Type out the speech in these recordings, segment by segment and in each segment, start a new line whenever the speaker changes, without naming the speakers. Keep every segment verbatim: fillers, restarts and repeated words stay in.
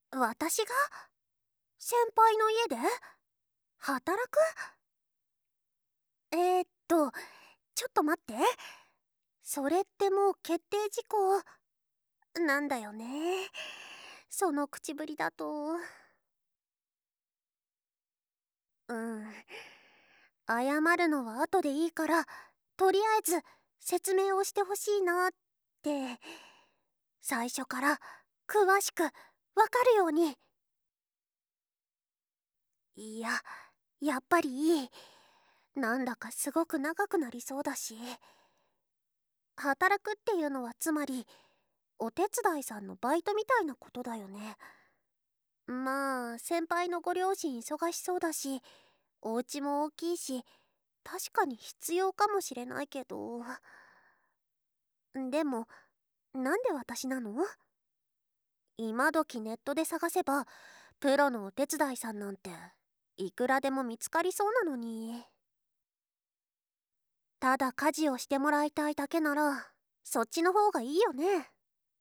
私が先輩の家で働く？えー、っとちょっと待って。それってもう決定事項なんだよね。その口ぶりだと。うん謝るのは後でいいから、とりあえず説明をしてほしいなって。最初から詳しくわかるように。いや、やっぱりいい。なんだかすごく長くなりそうだし。働くっていうのはつまりお手伝いさんのバイトみたいなことだよね。まあ先輩のご両親忙しそうだし、お家も大きいし、確かに必要かもしれないけど。でもなんで私なの？今時ネットで探せばプロのお手伝いさんなんていくらでも見つかりそうなのに。ただ家事をしてもらいたいだけならそっちの方がいいよね。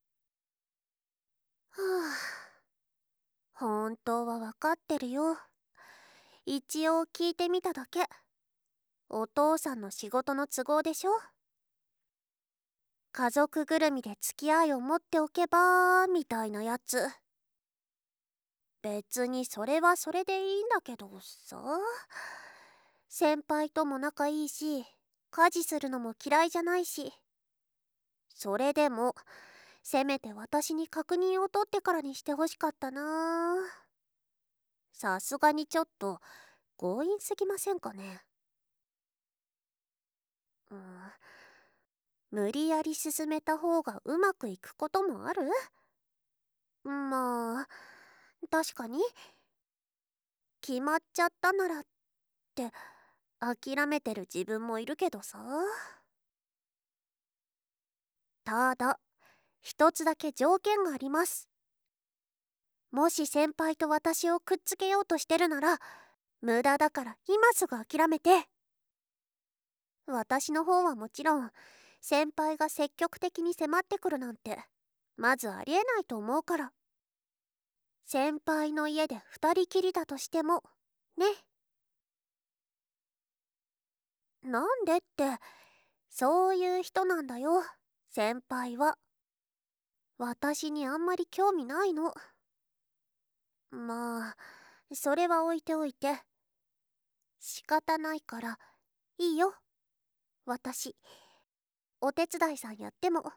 はあ、本当は分かってるよ。一応聞いてみただけ。お父さんの仕事の都合でしょ。家族ぐるみで付き合いを持っておけばみたいなやつ。別にそれはそれでいいんだけどさ。先輩とも仲いいし、家事するのも嫌いじゃないし。それでもせめて私に確認を取ってからにしてほしかったな。さすがにちょっと強引すぎませんかね。うん、無理やり進めた方がうまくいくこともある？まあ確かに決まっちゃったならって諦めてる自分もいるけどさ。ただ一つだけ条件があります。もし先輩と私をくっつけようとしてるなら無駄だから今すぐ諦めて。私の方はもちろん先輩が積極的に迫ってくるなんてまずありえないと思うから。先輩の家で二人きりだとしてもね。なんでって、そういう人なんだよ先輩は。私にあんまり興味ないの。まあそれは置いておいて仕方ないからいいよ。私お手伝いさんやっても。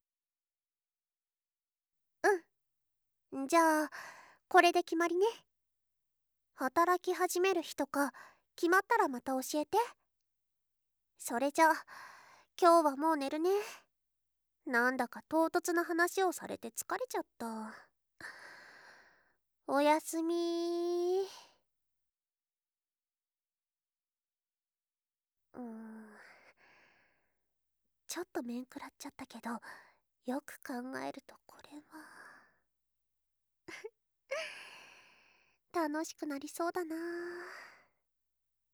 うんじゃあこれで決まりね。働き始める日とか決まったらまた教えて。それじゃあ今日はもう寝るね。なんだか唐突な話をされて疲れちゃった。おやすみ。うーんちょっと面食らっちゃったけど、よく考えるとこれは楽しくなりそうだな。